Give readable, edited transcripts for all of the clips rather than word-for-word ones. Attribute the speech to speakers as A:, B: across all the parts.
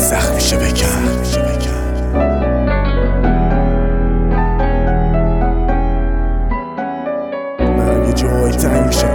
A: سخت میشه بکن. منم یه جای تنگ میشه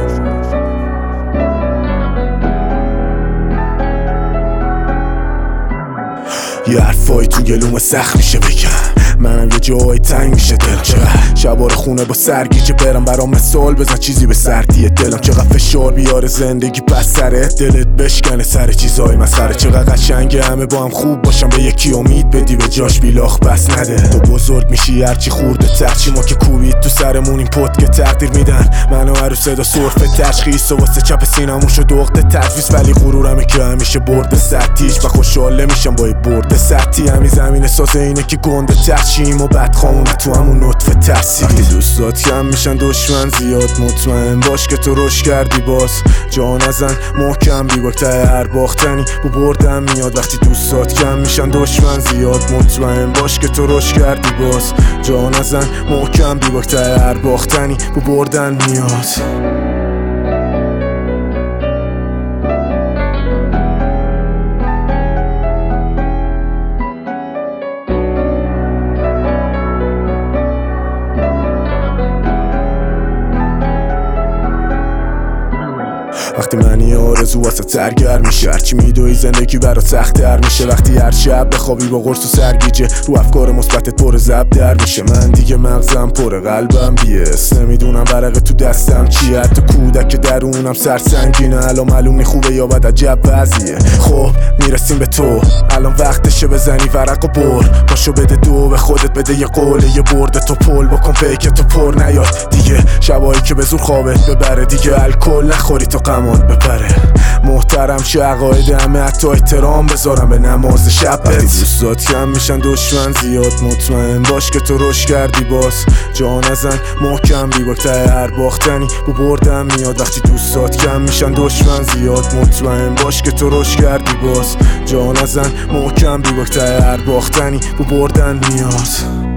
A: یه حرفایی تو گلوم سخت میشه بکن. منم یه جای تنگ میشه دلم. چقدر شبار خونه با سرگیجه برم برام مثال بزن چیزی به سردی دلم. چقدر فشار بیاره زندگی پس سره دلت بشکنه سر چیزای مسخره. چقدر قشنگه همه با هم خوب باشم به یکی امید بدی به جاش بیلاخ بس نده. تو بزرگ میشی هرچی خورده تر چی ما که کوبید تو سرمون این پت که تقدیر میدن منو هر صدا سرفه تشخیص و واسه چپ سینمون شد عقده تدریس. ولی غرورمه که همیشه برده سطحیش و خوشحال نمیشم با برده سطحی. همین زمین ساز اینه که گنده ترشیم و بعد خامونه تو همون نطفه ترسیدی. وقتی دوستات کم میشن دشمن زیاد مطمئن باش که تو رشد کردی باز جان نزن محکم بیباک ته هر باختنی با بردن میاد. وقتی دوستات کم میشن دشمن زیاد مطمئن باش که تو رشد کردی باز جان نزن محکم بیباک ته هر باختنی با بردن میاد. وقتی منی آرزو واسه سرگرم میشه هرچی میدوی زندگی برات سخت‌تر میشه. وقتی هر شب بخوابی با قرص و سرگیجه رو افکار مثبتت پر زب در میشه. من دیگه مغزم پر قلبم بیس نمیدونم ورقه تو دستم چیه. حتی کودک درونم سرسنگینه الان معلوم خوبه یا بد عجب وضعیه. خب میرسیم به تو الان وقتشه بزنی ورق و بر پاشو بده دو به خودت بده یه قوله یه برده تو پل بکن پیک تو پر نیاد دیگه. شبایی که به زور خوابت ببره دیگه الکل نخوری تو قمات بپره. محترم شه عقاید همه حتی احترام بذارم به نماز شب. وقتی دوستات کم میشن دشمن زیاد مطمئن باش که تو رشد کردی باز جان نزن محکم بیباک ته هر باختنی با بردن میاد. وقتی دوستات کم میشن دشمن زیاد مطمئن باش که تو رشد کردی باز جان نزن محکم بیباک ته هر باختنی با بردن میاد.